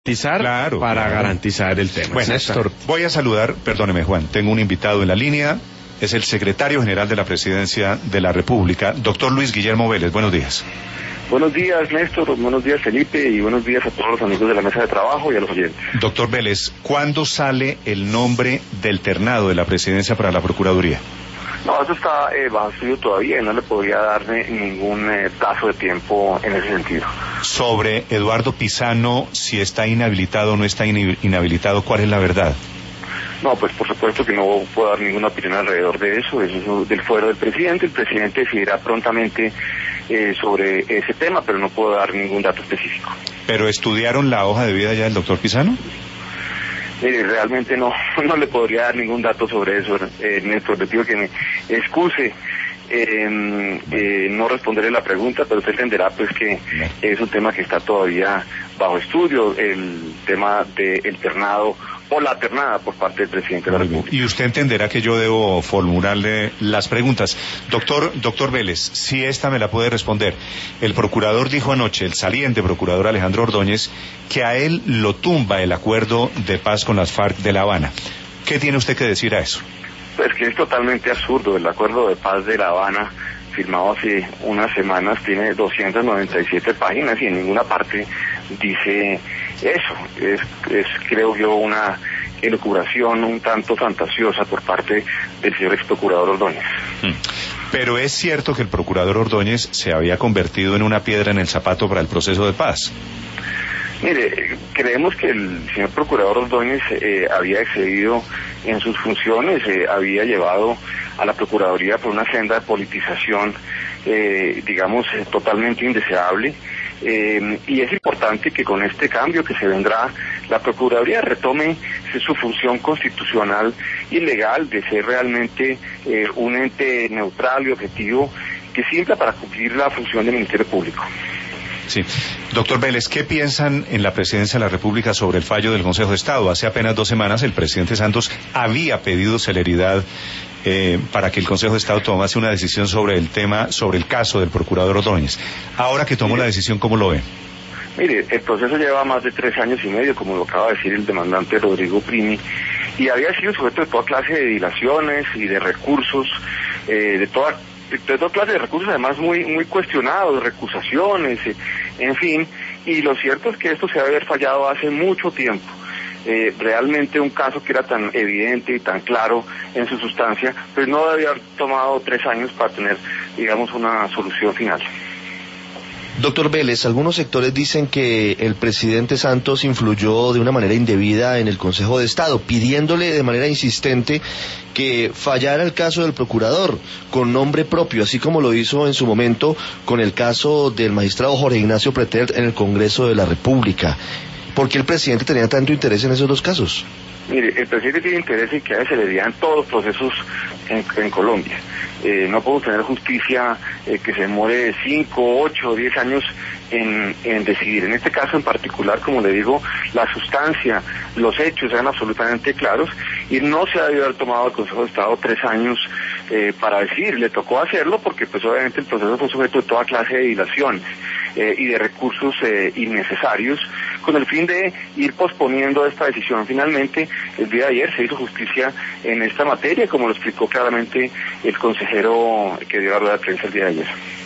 Claro, para claro. garantizar el tema. Bueno, Néstor, voy a saludar, perdóneme Juan, tengo un invitado en la línea, es el secretario general de la Presidencia de la República, doctor Luis Guillermo Vélez. Buenos días. Buenos días, Néstor, buenos días, Felipe, y buenos días a todos los amigos de la mesa de trabajo y a los oyentes. Doctor Vélez, ¿cuándo sale el nombre del ternado de la Presidencia para la Procuraduría? No, eso está bajo estudio todavía y no le podría darle ningún plazo de tiempo en ese sentido. Sobre Eduardo Pisano, si está inhabilitado o no está inhabilitado, ¿cuál es la verdad? No, pues por supuesto que no puedo dar ninguna opinión alrededor de eso es del fuero del presidente. El presidente decidirá prontamente sobre ese tema, pero no puedo dar ningún dato específico. ¿Pero estudiaron la hoja de vida ya del doctor Pisano? Realmente no le podría dar ningún dato sobre eso, Néstor. Le pido que me excuse no responderle la pregunta, pero usted entenderá pues que es un tema que está todavía bajo estudio, el tema del ternado o la ternada por parte del presidente de la República. Y usted entenderá que yo debo formularle las preguntas. Doctor Vélez, si esta me la puede responder. El procurador dijo anoche, el saliente procurador Alejandro Ordóñez, que a él lo tumba el acuerdo de paz con las FARC de La Habana. ¿Qué tiene usted que decir a eso? Pues que es totalmente absurdo. El acuerdo de paz de La Habana, firmado hace unas semanas, tiene 297 páginas y en ninguna parte dice eso. Es creo yo una elucubración un tanto fantasiosa por parte del señor ex procurador Ordóñez. Pero es cierto que el procurador Ordóñez se había convertido en una piedra en el zapato para el proceso de paz. Mire, creemos que el señor procurador Ordóñez había excedido en sus funciones, había llevado a la Procuraduría por una senda de politización, totalmente indeseable, y es importante que con este cambio que se vendrá, la Procuraduría retome su función constitucional y legal de ser realmente un ente neutral y objetivo que sirva para cumplir la función del Ministerio Público. Sí. Doctor Vélez, ¿qué piensan en la Presidencia de la República sobre el fallo del Consejo de Estado? Hace apenas 2 semanas el presidente Santos había pedido celeridad para que el Consejo de Estado tomase una decisión sobre el tema, sobre el caso del procurador Ordóñez. Ahora que tomó la decisión, ¿cómo lo ve? Mire, el proceso lleva más de 3 años y medio, como lo acaba de decir el demandante Rodrigo Primi, y había sido sujeto de toda clase de dilaciones y de recursos, de toda clase de recursos, además muy cuestionados, recusaciones, en fin, y lo cierto es que esto se debe haber fallado hace mucho tiempo. Realmente un caso que era tan evidente y tan claro en su sustancia, pues no debía haber tomado 3 años para tener, una solución final. Doctor Vélez, algunos sectores dicen que el presidente Santos influyó de una manera indebida en el Consejo de Estado, pidiéndole de manera insistente que fallara el caso del procurador con nombre propio, así como lo hizo en su momento con el caso del magistrado Jorge Ignacio Pretel en el Congreso de la República. ¿Por qué el presidente tenía tanto interés en esos 2 casos? Mire, el presidente tiene interés en que haya celeridad en todos los procesos en Colombia. No podemos tener justicia que se demore 5, 8, 10 años en decidir. En este caso en particular, como le digo, la sustancia, los hechos eran absolutamente claros y no se ha debido haber tomado el Consejo de Estado 3 años para decidir. Le tocó hacerlo porque pues obviamente el proceso fue sujeto de toda clase de dilaciones y de recursos innecesarios con el fin de ir posponiendo esta decisión. Finalmente, el día de ayer se hizo justicia en esta materia, como lo explicó claramente el consejero que dio a la rueda de prensa el día de ayer.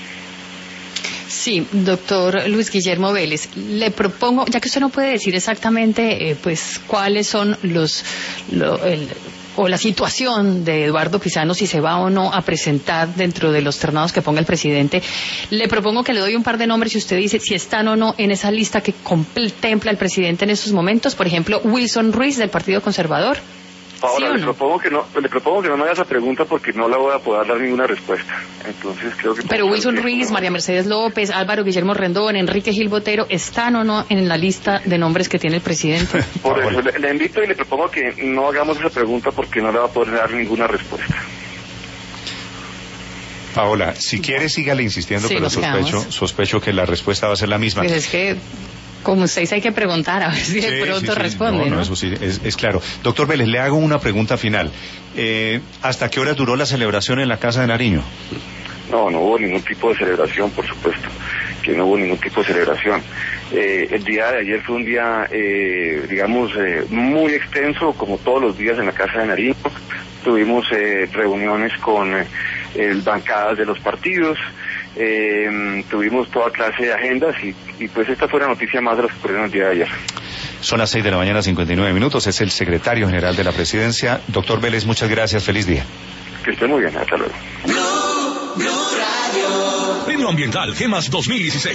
Sí, doctor Luis Guillermo Vélez, le propongo, ya que usted no puede decir exactamente cuáles son o la situación de Eduardo Pisano, si se va o no a presentar dentro de los ternados que ponga el presidente, le propongo que le doy un par de nombres y usted dice si están o no en esa lista que contempla el presidente en estos momentos. Por ejemplo, Wilson Ruiz del Partido Conservador. Ahora, ¿Sí le propongo que no me haga esa pregunta porque no la voy a poder dar ninguna respuesta. Entonces creo que... Pero Wilson Ruiz, María Mercedes López, Álvaro Guillermo Rendón, Enrique Gil Botero, ¿están o no en la lista de nombres que tiene el presidente? Por eso le invito y le propongo que no hagamos esa pregunta porque no le va a poder dar ninguna respuesta. Paola, si quiere sígale insistiendo, sí, pero sospecho que la respuesta va a ser la misma. Pues es que... como usted hay que preguntar, a ver si de pronto responde, ¿no? Eso sí, es claro. Doctor Vélez, le hago una pregunta final. ¿Hasta qué hora duró la celebración en la Casa de Nariño? No hubo ningún tipo de celebración, por supuesto. que no hubo ningún tipo de celebración. El día de ayer fue un día, muy extenso, como todos los días en la Casa de Nariño. Tuvimos reuniones con bancadas de los partidos, tuvimos toda clase de agendas y pues esta fue la noticia más de lo que ocurrió el día de ayer. Son las 6:59 a.m, es el secretario general de la Presidencia. Doctor Vélez, muchas gracias, feliz día. Que esté muy bien, hasta luego. Premio Ambiental GEMAS 2016.